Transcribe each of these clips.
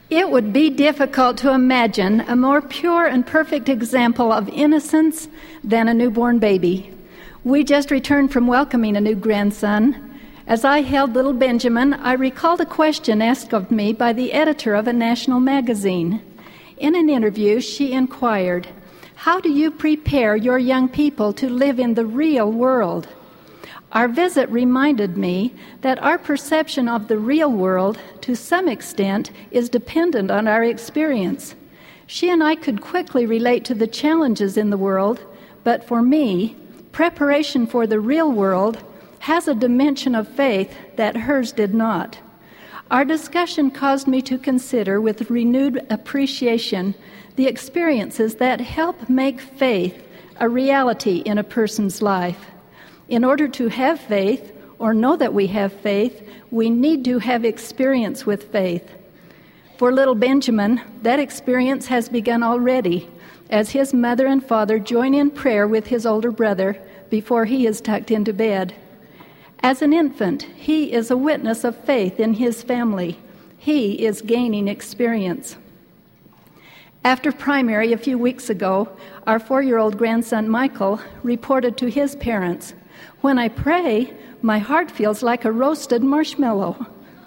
It would be difficult to imagine a more pure and perfect example of innocence than a newborn baby. We just returned from welcoming a new grandson. As I held little Benjamin, I recalled a question asked of me by the editor of a national magazine. In an interview, she inquired, "How do you prepare your young people to live in the real world?" Our visit reminded me that our perception of the real world, to some extent, is dependent on our experience. She and I could quickly relate to the challenges in the world, but for me, preparation for the real world has a dimension of faith that hers did not. Our discussion caused me to consider with renewed appreciation the experiences that help make faith a reality in a person's life. In order to have faith, or know that we have faith, we need to have experience with faith. For little Benjamin, that experience has begun already, as his mother and father join in prayer with his older brother before he is tucked into bed. As an infant, he is a witness of faith in his family. He is gaining experience. After primary a few weeks ago, our 4-year-old grandson Michael reported to his parents, "When I pray, my heart feels like a roasted marshmallow."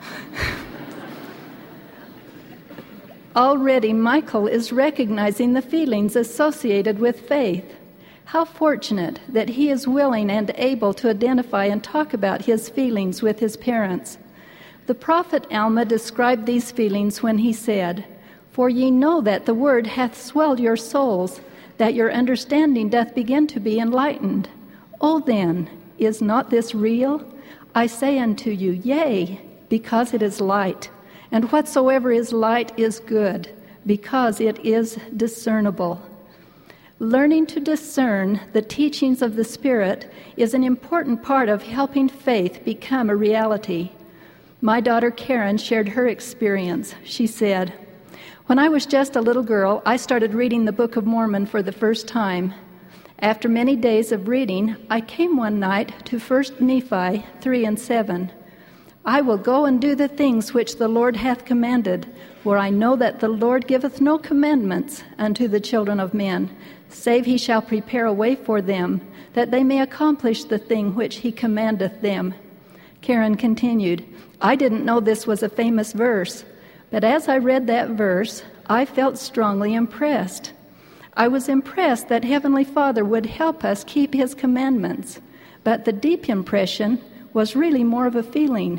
Already, Michael is recognizing the feelings associated with faith. How fortunate that he is willing and able to identify and talk about his feelings with his parents. The prophet Alma described these feelings when he said, "For ye know that the word hath swelled your souls, that your understanding doth begin to be enlightened. O then, is not this real? I say unto you, yea, because it is light. And whatsoever is light is good, because it is discernible." Learning to discern the teachings of the Spirit is an important part of helping faith become a reality. My daughter Karen shared her experience. She said, "When I was just a little girl, I started reading the Book of Mormon for the first time. After many days of reading, I came one night to 1 Nephi 3 and 7. I will go and do the things which the Lord hath commanded, for I know that the Lord giveth no commandments unto the children of men, save he shall prepare a way for them, that they may accomplish the thing which he commandeth them." Karen continued, "I didn't know this was a famous verse, but as I read that verse, I felt strongly impressed. I was impressed that Heavenly Father would help us keep His commandments, but the deep impression was really more of a feeling.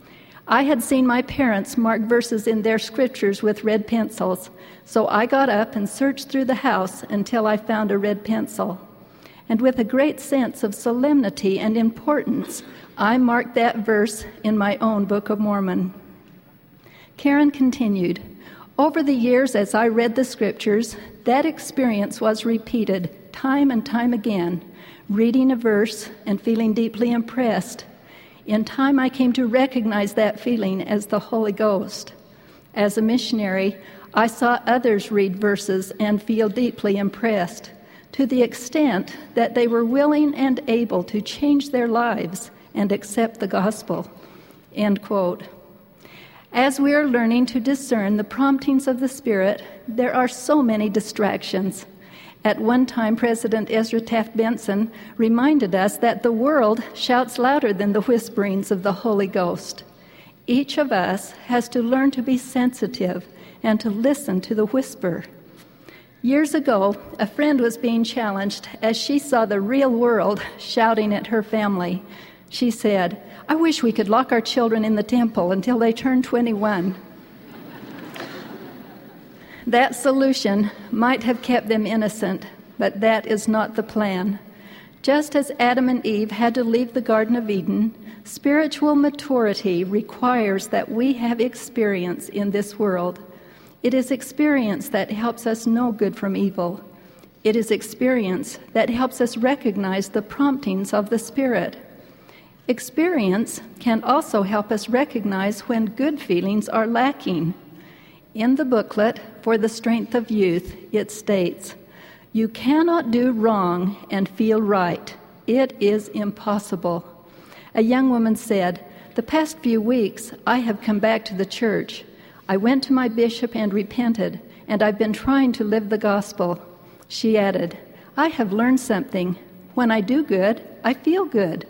I had seen my parents mark verses in their scriptures with red pencils, so I got up and searched through the house until I found a red pencil. And with a great sense of solemnity and importance, I marked that verse in my own Book of Mormon." Karen continued, "Over the years as I read the scriptures, that experience was repeated time and time again, reading a verse and feeling deeply impressed. In time, I came to recognize that feeling as the Holy Ghost. As a missionary, I saw others read verses and feel deeply impressed, to the extent that they were willing and able to change their lives and accept the gospel." End quote. As we are learning to discern the promptings of the Spirit, there are so many distractions. At one time, President Ezra Taft Benson reminded us that the world shouts louder than the whisperings of the Holy Ghost. Each of us has to learn to be sensitive and to listen to the whisper. Years ago, a friend was being challenged as she saw the real world shouting at her family. She said, "I wish we could lock our children in the temple until they turn 21. That solution might have kept them innocent, but that is not the plan. Just as Adam and Eve had to leave the Garden of Eden, spiritual maturity requires that we have experience in this world. It is experience that helps us know good from evil. It is experience that helps us recognize the promptings of the Spirit. Experience can also help us recognize when good feelings are lacking. In the booklet, For the Strength of Youth, it states, "You cannot do wrong and feel right. It is impossible." A young woman said, "The past few weeks, I have come back to the church. I went to my bishop and repented, and I've been trying to live the gospel. She added, I have learned something. When I do good, I feel good.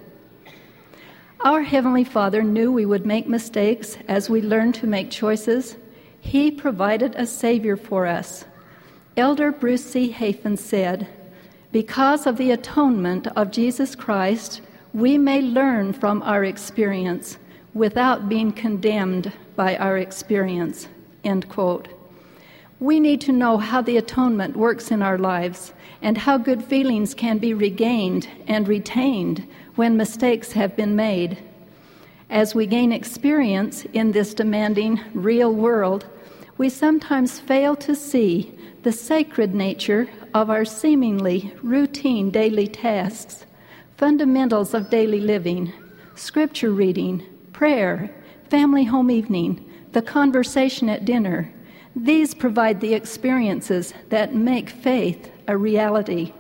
Our Heavenly Father knew we would make mistakes as we learned to make choices. He provided a Savior for us. Elder Bruce C. Hafen said, because of the atonement of Jesus Christ, we may learn from our experience without being condemned by our experience. End quote. We need to know how the atonement works in our lives and how good feelings can be regained and retained when mistakes have been made. As we gain experience in this demanding, real world, we sometimes fail to see the sacred nature of our seemingly routine daily tasks, fundamentals of daily living, scripture reading, prayer, family home evening, the conversation at dinner. These provide the experiences that make faith a reality.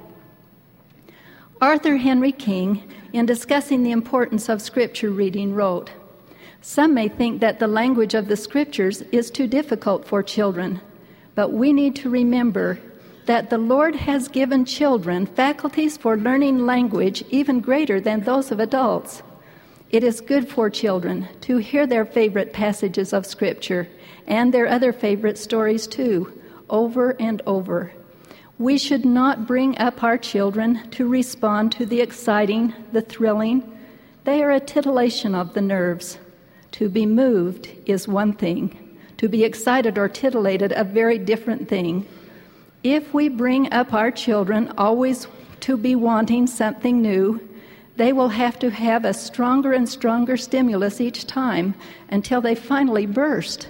Arthur Henry King, in discussing the importance of scripture reading, wrote, some may think that the language of the scriptures is too difficult for children, but we need to remember that the Lord has given children faculties for learning language even greater than those of adults. It is good for children to hear their favorite passages of Scripture and their other favorite stories too, over and over. We should not bring up our children to respond to the exciting, the thrilling. They are a titillation of the nerves. To be moved is one thing. To be excited or titillated, a very different thing. If we bring up our children always to be wanting something new, they will have to have a stronger and stronger stimulus each time until they finally burst.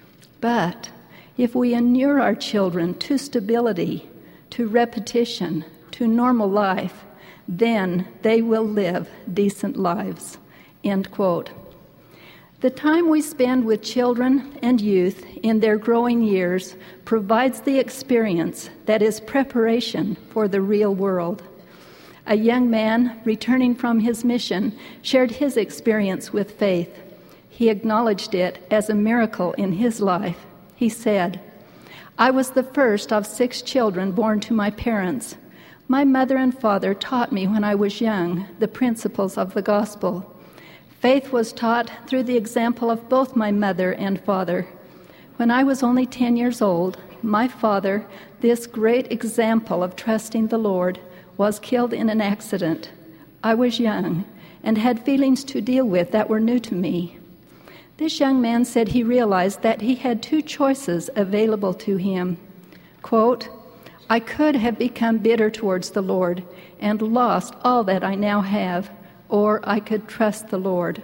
But if we inure our children to stability, to repetition, to normal life, then they will live decent lives. End quote. The time we spend with children and youth in their growing years provides the experience that is preparation for the real world. A young man returning from his mission shared his experience with faith. He acknowledged it as a miracle in his life. He said, I was the first of 6 children born to my parents. My mother and father taught me when I was young the principles of the gospel. Faith was taught through the example of both my mother and father. When I was only 10 years old, my father, this great example of trusting the Lord, was killed in an accident. I was young and had feelings to deal with that were new to me. This young man said he realized that he had 2 choices available to him. Quote, I could have become bitter towards the Lord and lost all that I now have, or I could trust the Lord.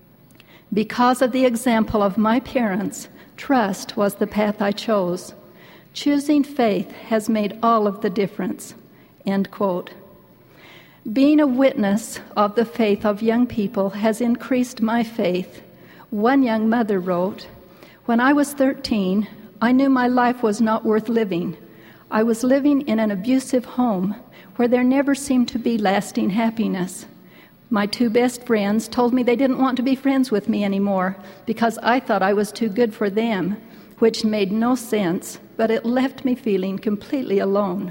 Because of the example of my parents, trust was the path I chose. Choosing faith has made all of the difference. End quote. Being a witness of the faith of young people has increased my faith. One young mother wrote, when I was 13, I knew my life was not worth living. I was living in an abusive home where there never seemed to be lasting happiness. My 2 best friends told me they didn't want to be friends with me anymore because I thought I was too good for them, which made no sense, but it left me feeling completely alone.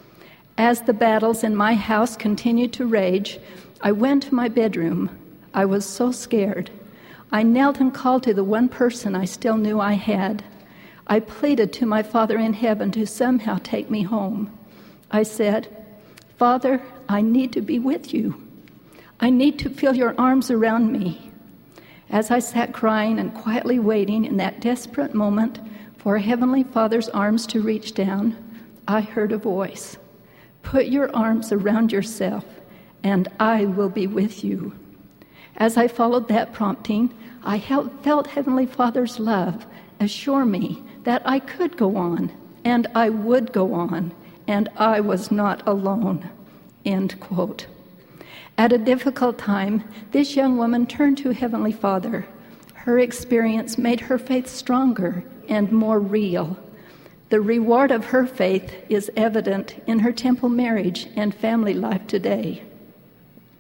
As the battles in my house continued to rage, I went to my bedroom. I was so scared. I knelt and called to the one person I still knew I had. I pleaded to my Father in heaven to somehow take me home. I said, Father, I need to be with you. I need to feel your arms around me. As I sat crying and quietly waiting in that desperate moment for Heavenly Father's arms to reach down, I heard a voice. Put your arms around yourself, and I will be with you. As I followed that prompting, I felt Heavenly Father's love assure me that I could go on, and I would go on, and I was not alone. End quote. At a difficult time, this young woman turned to Heavenly Father. Her experience made her faith stronger and more real. The reward of her faith is evident in her temple marriage and family life today.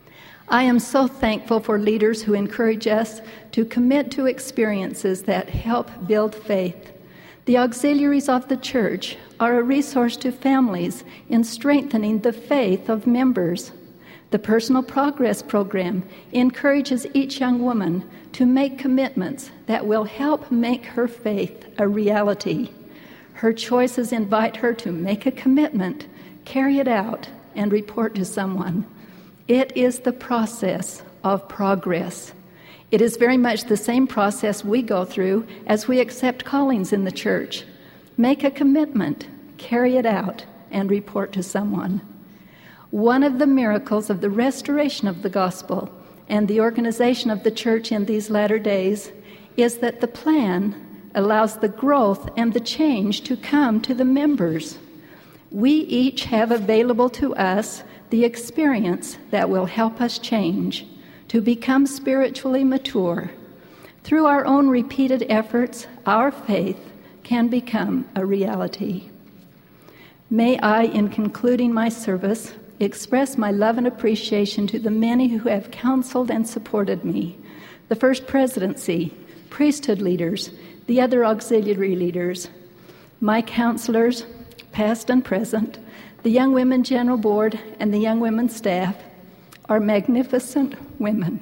I am so thankful for leaders who encourage us to commit to experiences that help build faith. The auxiliaries of the church are a resource to families in strengthening the faith of members. The Personal Progress Program encourages each young woman to make commitments that will help make her faith a reality. Her choices invite her to make a commitment, carry it out, and report to someone. It is the process of progress. It is very much the same process we go through as we accept callings in the church. Make a commitment, carry it out, and report to someone. One of the miracles of the restoration of the gospel and the organization of the church in these latter days is that the plan allows the growth and the change to come to the members. We each have available to us the experience that will help us change, to become spiritually mature. Through our own repeated efforts, our faith can become a reality. May I, in concluding my service, express my love and appreciation to the many who have counseled and supported me, the First Presidency, priesthood leaders, the other auxiliary leaders, my counselors, past and present, the Young Women General Board, and the Young Women staff are magnificent women.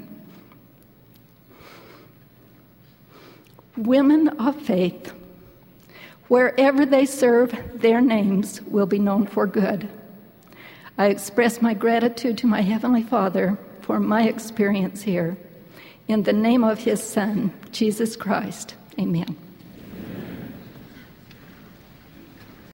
Women of faith. Wherever they serve, their names will be known for good. I express my gratitude to my Heavenly Father for my experience here. In the name of His Son, Jesus Christ, amen.